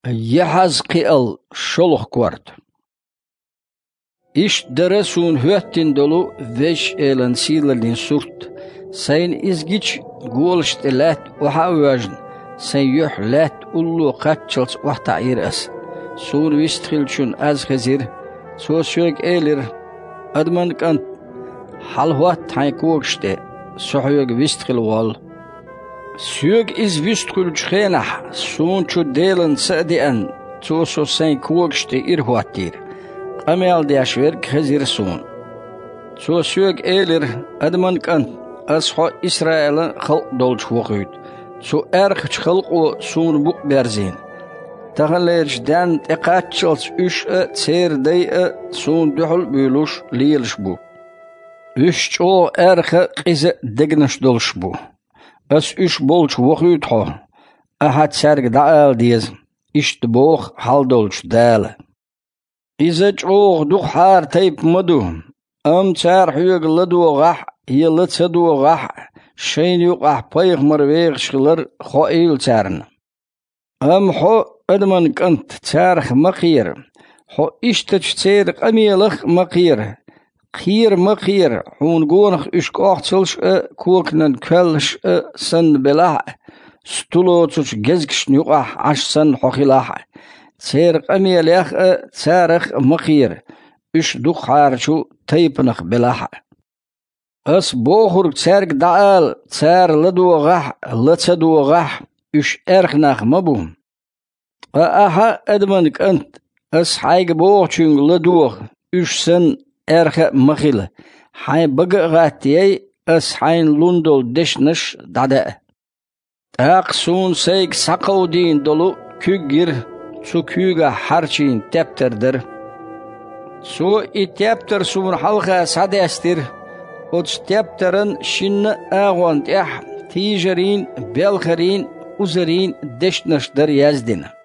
Yehazkiel şoluk kvart. İş deresun hüettin dolu veş elan silalin surt. Sayın izgiç golşt elat uha vajn. Sayın yuh lat ullu qatçals uhta'ir as. Sun vistkhilchun az khazir. Sosyog elir. Adman kant halhuat taykogşte. Sohyog vistkhil wal. Syög is vistkhilch khenah. Sun chu delen sadian. Soso sayın kogşte irhuattir. Amel diaşver khazir sun. Sosyog elir. Adman kant asho İsrail'in halk dolç vaqıyt. Su erkç halk o sun buk berzin. Tağalerçden eqatçals üş tserdey sun duhul büyluş liyeliş bu. Üş ço erke qize degniş dolş bu. As üş bolç vaqıyt ho. Ahat serg daal diz. İşte boğ hal dolç dal. İze ço duh har tayp madu. Am çar hüyeg ladu gah yılı çadu gah. Şeyin yuqah payıqmar veğşkiler xo'il çarın. Am ho adman kant çarx maqir. Ho işteç çerik amiyalıq maqir. Qir maqir. Hun gonaqüşk oqçılış kuoknan kölş san belah. Stulo çuç gezgişn yuqah aşsan hoqilah. Çerik amiyalıq çarx maqir. Üş duq harçu taypınıq belah. As boğur çerg daal, çer laduğah, laçaduğah, üş erknaq mabu. Aha admanik ant, as hayg boğçun laduğ, üş sen erke maqil. Hay baga gatiyay, as hayn lundol deşniş dada. Aq sun seyg saqavdin dolu kügir, su küga harçin tepterdir. Su itepter sun halqa sadestir. Odstepteren şinne ağant tijerin, belgerin, uzerin deşneşder yazdin.